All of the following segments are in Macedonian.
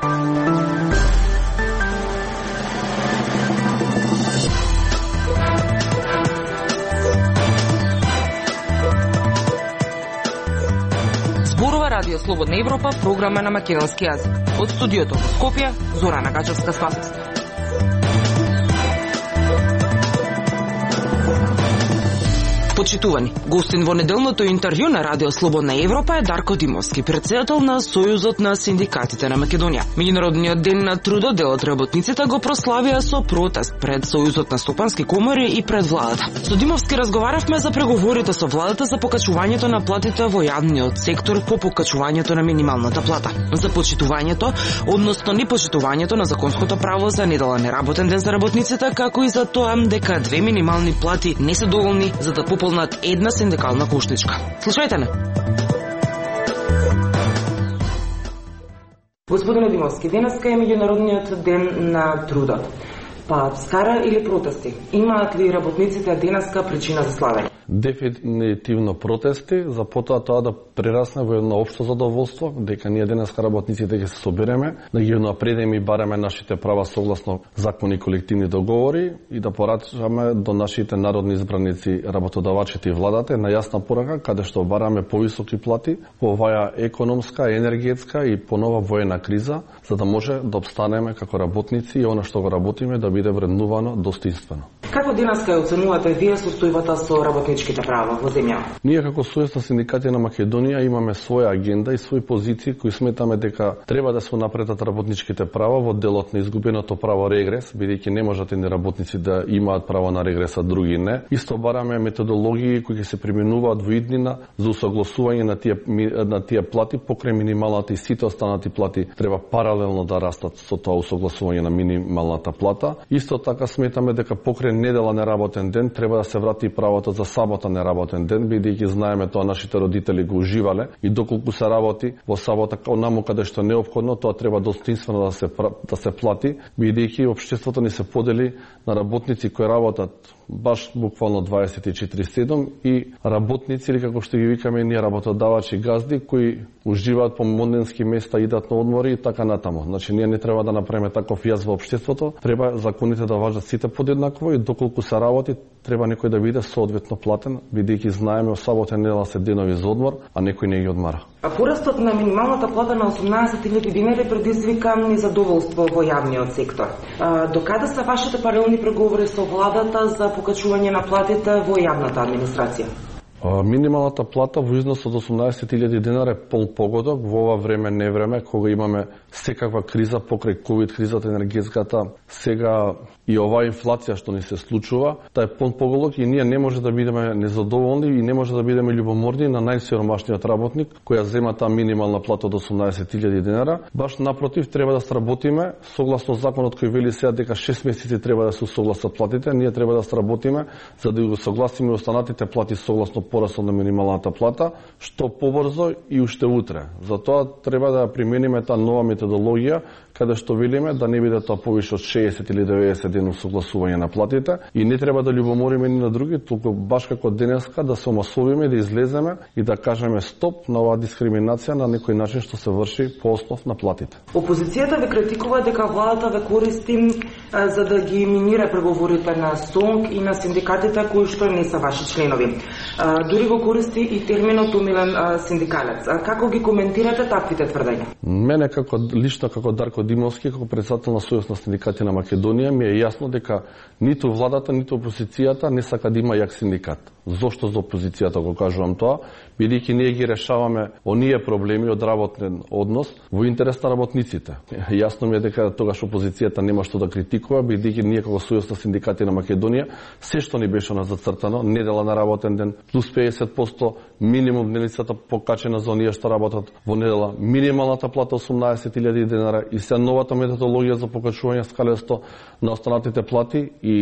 Радио Слободна Европа, програма на македонски јазик. Од студиото во Скопје, Зорана Гачевска-Спасовска. Почитувани, гостин во неделното интервју на Радио Слободна Европа е Дарко Димовски, претседател на Сојузот на синдикатите на Македонија. Меѓународниот ден на трудот, дел од работниците го прославија со протест пред Сојузот на стопански комори и пред владата. Со Димовски разговаравме за преговорите со владата за покачувањето на платите во јавниот сектор по покачувањето на минималната плата, за почитувањето, односно непочитувањето на законското право за неделен неработен ден за работниците, како и за тоа дека две минимални плати не се доволни за да пополнат една синдикална кошничка. Слушајте не. Господине Димовски, денеска е меѓународниот ден на трудот. Па скара или протести? Имаат ли работниците денеска причина за славење? Дефинитивно протести, за потоа тоа да прерасне во едно општо задоволство, дека ние денеска работниците ќе се собереме, да ги напредеме и бараме нашите права согласно закони и колективни договори и да порачаме до нашите народни избраници, работодавачите и владата на јасна порака, каде што бараме повисоки плати во оваа економска, енергетска и понова воена криза, за да може да обстанеме како работници и она што го работиме да биде вреднувано достоинствено. Како денеска ја оценувате вие состојбата со работничките права во земјава? Ние како Сојуз на синдикати на Македонија имаме своја агенда и своји позиции кои сметаме дека треба да се напредат работничките права во делот на изгубеното право регрес, бидејќи не можат едни работници да имаат право на регрес, а други не. Исто бараме методологии кои ќе се применуваат во иднина за усогласување на тие плати покрај минималната и сите останати плати треба паралелно да растат со тоа усогласување на минималната плата. Исто така сметаме дека покрај недела неработен ден треба да се врати правото за сабота неработен ден, бидејќи знаеме тоа нашите родители го уживале и доколку се работи во сабота онаму каде што е неопходно, тоа треба достоинствено да се плати, бидејќи општеството ни се подели на работници кои работат баш буквално 24/7 и работници или како што ги викаме ние работодавачи газди кои уживаат по монденски места, идат на одмори и така натаму. Значи ние не треба да направиме таков јаз во општеството, треба законите да важат сите подеднакво и доколку се работи треба некој да биде соодветно платен, бидејќи знаеме во сабота недела се денови за одмор, а некој не ги одмара. А порастот на минималната плата на 18.000 динари предизвика незадоволство во јавниот сектор. Докаде се вашите паралелни преговори со владата за покачување на платите во јавната администрација? Минималната плата во износ од 18.000 динара е погодок во ова време, не време, кога имаме секаква криза покрај ковид кризата, енергетската, сега и оваа инфлација што ни се случува, таа е погодок и ние не може да бидеме незадоволни и не може да бидеме љубоморни на најсиромашниот работник која зема таа минимална плата од 18.000 динара. Баш напротив, треба да сработиме согласно законот кој вели сега дека 6 месеци треба да се согласат платите, ние треба да сработиме за да го согласиме останатите плати согласно порастот на минималната плата, што побрзо и уште утре. Затоа треба да примениме таа нова методологија, каде што велиме да не биде тоа повише од 60 или 90 дена согласување на платите и не треба да љубомориме ни на други, туку баш како денеска да се омасовиме, да излеземе и да кажеме стоп на оваа дискриминација на некој начин што се врши по основ на платите. Опозицијата ве критикува дека владата ве користи за да ги минира преговорите на СОНК и на синдикатите кои што не се ваши членови. Дури го користи и терминот умилен синдикалец. Како ги коментирате таквите тврдења? Мене лично како Дарко Димовски, како председател на Сојуз на синдикати на Македонија, ми е јасно дека ниту владата, ниту опозицијата не сака да има јак синдикат. Зошто за опозицијата го кажувам тоа? Бидејќи ние ги решаваме оние проблеми од работен однос во интерес на работниците. Јасно ми е дека тогаш опозицијата нема што да критикува, бидејќи ние како Сојуз на синдикати на Македонија се што ни беше зацртано, недела на работен ден плюс 50% минимум дневницата покачена за оние што работат во недела, минималната плата 18.000 денара и се новата методологија за покачување скалесто на останатите плати и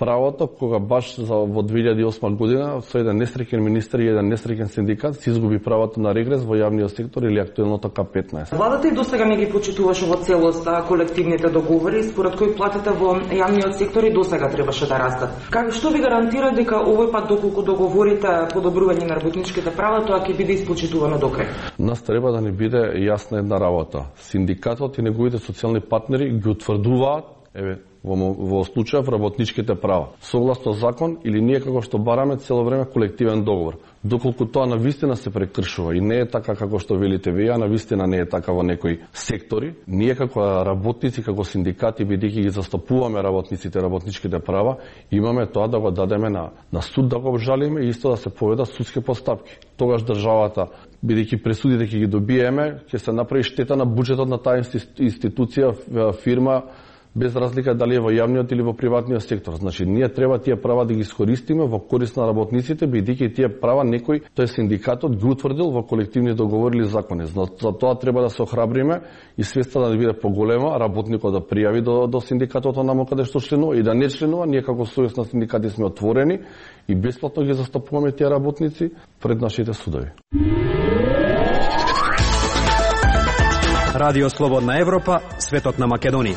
правото кога баш во 2008 година со еден несреќен министер и еден несреќен синдикат се изгуби правото на регрес во јавниот сектор или актуелното К15. Владата и досега не ги почитуваше во целост колективните договори според кои платите во јавниот сектор и досега требаше да растат. Што ви гарантира дека овој пат доколку договорите подобрување на работничките права, тоа ќе биде испочитувано до крај? Нас треба да ни биде јасна една работа. Синдикатот и неговите социјални партнери ги утврдуваат во случајов работничките права, согласно закон или ние како што бараме цело време колективен договор. Доколку тоа навистина се прекршува и не е така како што велите вие, а навистина не е така во некои сектори, ние како работници, како синдикати, бидејќи ги застапуваме работниците, работничките права, имаме тоа да го дадеме на суд да го обжалиме и исто да се поведат судски постапки. Тогаш државата, бидејќи пресудите ќе ги добиеме, ќе се направи штета на буџетот на таа институција, фирма, без разлика дали е во јавниот или во приватниот сектор. Значи, ние треба тие права да ги искористиме во корист на работниците, бидејќи тие права некој, тој синдикатот ги утврдил во колективни договори или закони. За тоа треба да се охрабриме и свеста да биде поголема, работникот да пријави до синдикатот онаму каде што членува и да не членува. Ние како сојуз на синдикати сме отворени и бесплатно ги застапуваме тие работници пред нашите судови. Радио Слободна Европа, светот на Македонија.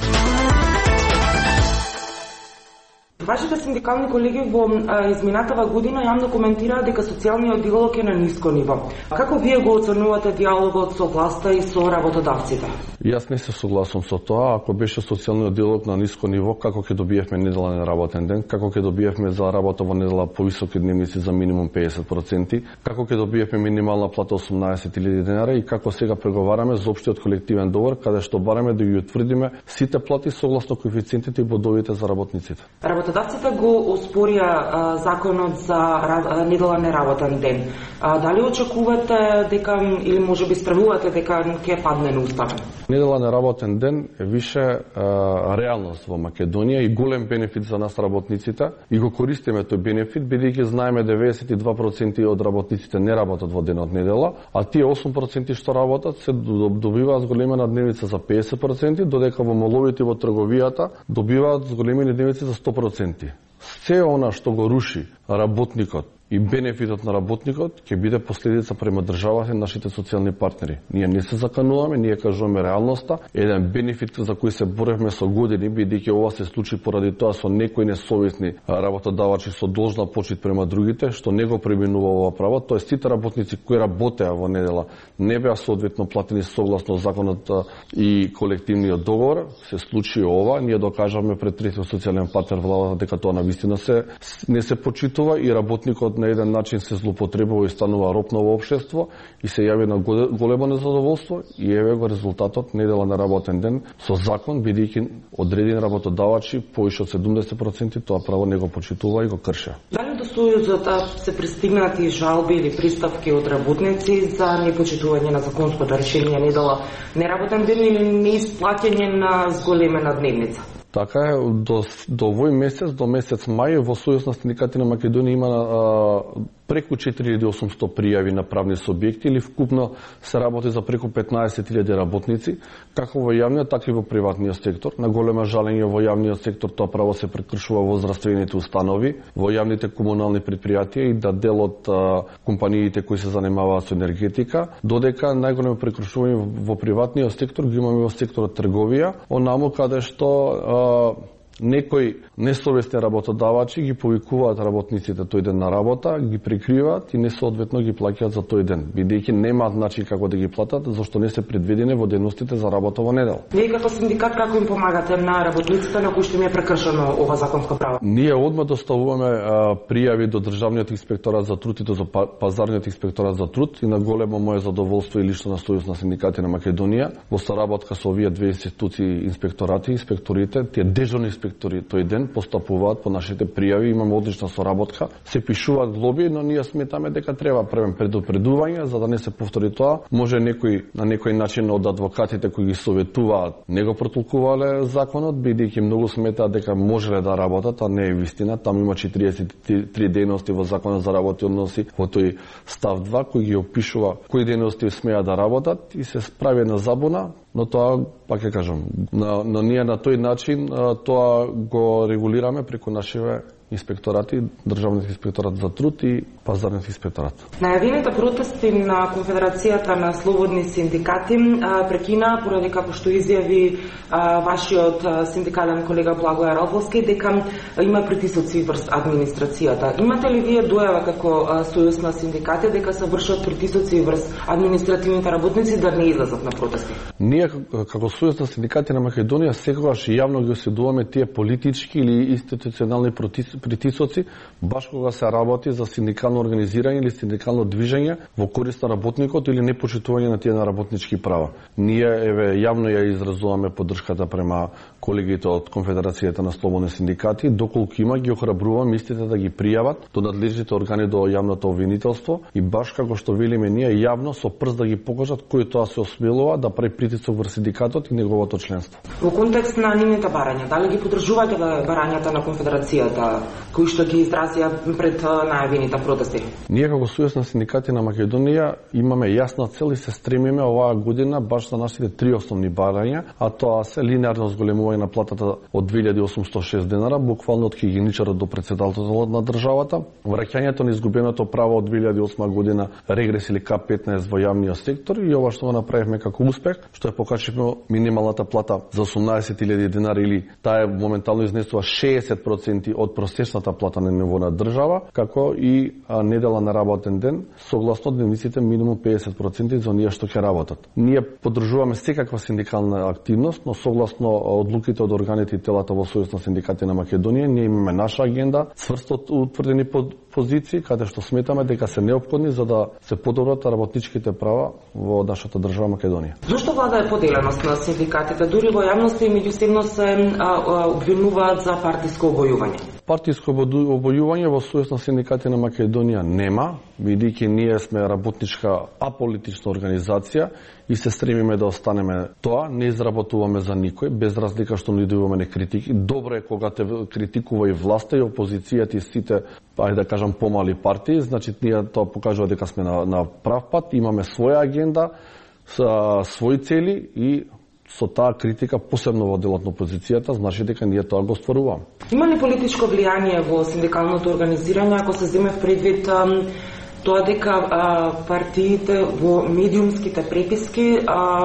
Вашите синдикални колеги во изминатава година јавно коментираа дека социјалниот диалог е на ниско ниво. Како вие го оценувате диалогот со власта и со работодавците? Јас не се согласувам со тоа. Ако беше социјалниот диалог на ниско ниво, како ќе добиевме неделен работен ден, како ќе добиевме за работа во недела повисоки дневници за минимум 50%, како ќе добиевме минимална плата 18.000 денари и како сега преговараме за општиот колективен договор, каде што бараме да ги утврдиме сите плати согласно коефициентите и бодовите за работниците. Работодавците го оспорија законот за неделен неработен ден. Дали очекувате дека или можеби стравувате дека ќе падне неуставен? Неделен неработен ден е више реалност во Македонија и голем бенефит за нас работниците и го користиме тој бенефит, бидејќи знаеме 92% од работниците не работат во денот недела, а тие 8% што работат се добиваат зголемена дневница за 50%, додека во моловите во трговијата добиваат зголемени дневници за 100%. Се она што го руши работникот и бенефитот на работникот ќе биде последица према државата и нашите социјални партнери. Ние не се закануваме, ние кажуваме реалноста. Еден бенефит за кој се боревме со години, бидејќи ова се случи поради тоа со некои несовесни работодавачи со должна почит према другите, што не го преминува ова право, тоа сите работници кои работеа во недела не беа соодветно платени согласно законот и колективниот договор, се случи ова, ние докажавме пред третиот социјален партнер владата дека тоа навистина не се почитува и работникот на еден начин се злоупотребува и станува роб на општество и се јави на големо незадоволство и еве го резултатот неделен неработен ден со закон, бидејќи одредени работодавачи повише од 70% тоа право не го почитува и го крше. Дали до Сојузот се пристигнати жалби или приставки од работници за непочитување на законското решение недела неработен ден или неисплаќање на зголемена дневница? Така е, до овој месец, до месец мај, во Сојуз на синдикати на Македонија има преку 4800 пријави на правни субјекти или вкупно се работи за преку 15.000 работници, како во јавниот, така и во приватниот сектор. На голема жалење во јавниот сектор тоа право се прекршува во здравствените установи, во јавните комунални предпријатија и да дел од компаниите кои се занимаваат со енергетика, додека најголемо прекршување во приватниот сектор ги имаме во секторот трговија, онаму каде што некои несовесни работодавачи ги повикуваат работниците тој ден на работа, ги прикриваат и несоодветно ги плаќаат за тој ден, бидејќи немаат начин како да ги платат, зашто не се предвидени во дејностите за работа во недела. Вие како синдикат како им помагате на работниците на кои што им е прекршено ова законско право? Ние одма доставуваме пријави до Државниот инспекторат за труд и до Пазарниот инспекторат за труд и на големо мое задоволство и лично на Сојуз на синдикати на Македонија во соработка со овие две институции, инспекторати, инспекторите, тие дежурни инспектори тој ден постапуваат по нашите пријави, имаме одлична соработка, се пишуваат глоби, но ние сметаме дека треба првен предупредување за да не се повтори тоа. Може некој на некој начин од адвокатите кои ги советуваат не го протолкувале законот, бидејќи многу сметаат дека можеле да работат, а не е вистина. Таму има 43 дејности во законот за работни односи, во тој став 2 кој ги опишува кои дејности смеат да работат и се прави на забуна, но тоа, пак ќе кажам, но ние на тој начин тоа го регулираме преку нашите инспекторати, Државниот инспекторат за труд и Пазарниот инспекторат. Најавените протести на Конфедерацијата на слободни синдикати прекина поради како што изјави вашиот синдикален колега Благој Радовски дека има притисоци врз администрацијата. Имате ли вие дојава како сојуз на синдикати дека се вршат притисоци врз административните работници да не излезат на протести? Ние како сојуз на синдикати на Македонија секогаш јавно ги осудуваме тие политички или институционални притисоци, баш кога се работи за синдикално организирање или синдикално движење во корист на работникот или непочитување на тие на работнички права. Ние јавно ја изразуваме поддршката према колегите од Конфедерацијата на слободни синдикати, доколку има ги охрабруваме истите да ги пријават до надлежните органи, до јавното обвинителство и баш како што велиме ние јавно со прст да ги покажат кој тоа се осмелува да прави притисок врз синдикатот и неговото членство. Во контекст на нивните барања, дали ги поддржувате барањата на Конфедерацијата кои што ги изразија пред најавените протести? Ние како Сојуз на синдикати на Македонија имаме јасна цел и се стремиме оваа година баш на нашите три основни барања, а тоа се линеарно зголемување на платата од 2806 денара, буквално од хигиеничарот до претседателот на државата, враќањето на изгубеното право од 2008 година регрес или К15 во јавниот сектор и ова што го направивме како успех, што е покачивме минималната плата за 18.000 денари или таа моментално изнесува 60% од просечната плата на ниво на држава, како и недела на работен ден, согласно дневниците минимум 50% за оние што ќе работат. Ние поддржуваме секаква синдикална активност, но согласно одлуките од органите и телата во Сојуз на синдикати на Македонија, ние имаме наша агенда, цврсто утврдени позиции, каде што сметаме дека се неопходни за да се подобрат работничките права во нашата држава Македонија. Зошто влада е поделеност на синдикатите? Дури во јавноста и меѓусебно се обвинуваат за партиско обојување. Партиско обојување во Сојуз на синдикати на Македонија нема, бидејќи ние сме работничка аполитична организација и се стремиме да останеме тоа, не изработуваме за никој, без разлика што не добиваме критики. Добро е кога те критикува и власта и опозицијата и сите, ајде да кажам, помали партии, значи ние тоа покажува дека сме на прав пат, имаме своја агенда, своји цели и со таа критика, посебно во делот на опозицијата, значи дека ние тоа го стваруваме. Има ли политичко влијание во синдикалното организирање, ако се земе в предвид тоа дека партиите во медиумските преписки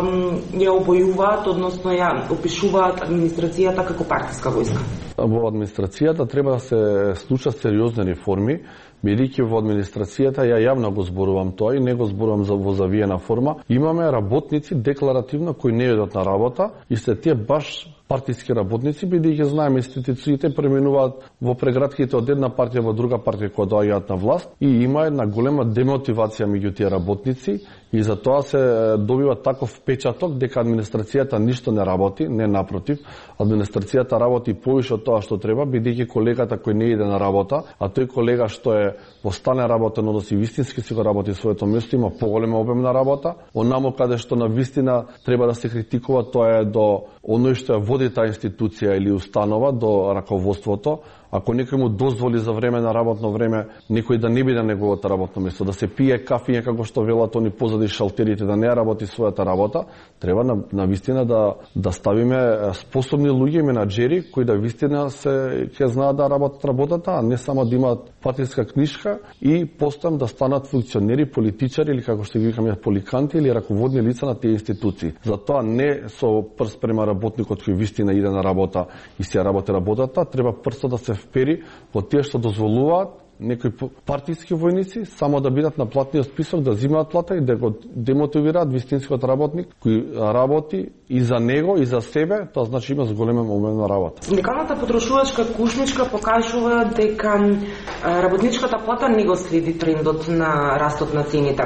ја обојуваат, односно ја опишуваат администрацијата како партиска војска? Во администрацијата треба да се случат сериозни реформи, бидејќи во администрацијата ја јавно го зборувам тоа и не го зборувам во завиена форма. Имаме работници декларативно кои не идат на работа и се тие баш партиски работници, бидејќи знаеме институциите пременуваат во прегратките од една партија во друга партија кога доаѓаат на власт и има една голема демотивација меѓу тие работници и за тоа се добива таков впечаток дека администрацијата ништо не работи, не напротив, администрацијата работи повише од тоа што треба, бидејќи колегата кој не иде на работа, а тој колега што е во стане работен однос и вистински си го работи своето место, има поголема обем на работа, онамо каде што на вистина треба да се критикува, тоа е до оној што ја води таа институција или установа, до раководството. Ако некој му дозволи за време на работно време некој да не биде на неговото работно место, да се пие кафиња како што велат они позади шалтерите, да не работи својата работа, треба на вистина да ставиме способни луѓе, менаџери кои да вистина ќе знаат да работат работата, а не само да имаат партиска книшка и постам да станат функционери, политичари или како што ги викаме поликанти или раководни лица на тие институции. Затоа не со прст према работникот кој вистина иде на работа и се работи работата, треба прстот да се впери во тие што дозволуваат некои партиски војници само да бидат на платниот список, да земаат плата и да го демотивираат вистинскиот работник кој работи и за него и за себе, тоа значи има зголемен обем на работа. Синдикалната потрошувачка кушничка покажува дека работничката плата не го следи трендот на растот на цените.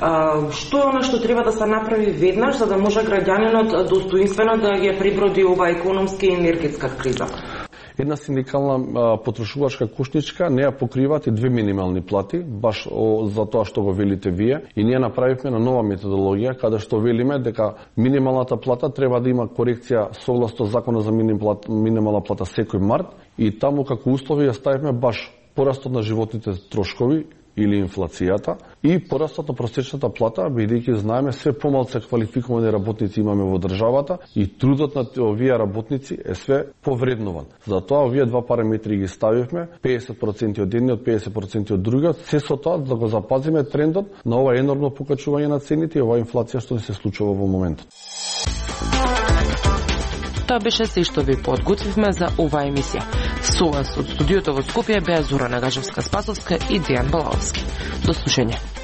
Што е она што треба да се направи веднаш за да може граѓанинот достоинствено да ја преброди оваа економска и енергетска криза? Една синдикална потрошувачка кушничка не ја покриваат и две минимални плати, баш за тоа што го велите вие. И ние направивме на нова методологија, каде што велиме дека минималната плата треба да има корекција согласно Законот за минимална плата секој март и таму како услови ја ставивме баш порастот на животните трошкови или инфлацијата и порастот на просечната плата, бидејќи знаеме све помалку квалификовани работници имаме во државата и трудот на овие работници е све повреднуван. Затоа овие два параметри ги ставивме, 50% од едниот, 50% од другиот, се со тоа да го запазиме трендот на ова енормно покачување на цените и оваа инфлација што се случува во моментот. Тоа беше се што ви подготвивме за оваа емисија. Со вас од студиото во Скопје беа Зора Нагажевска-Спасовска и Дејан Балаловски. До слушање.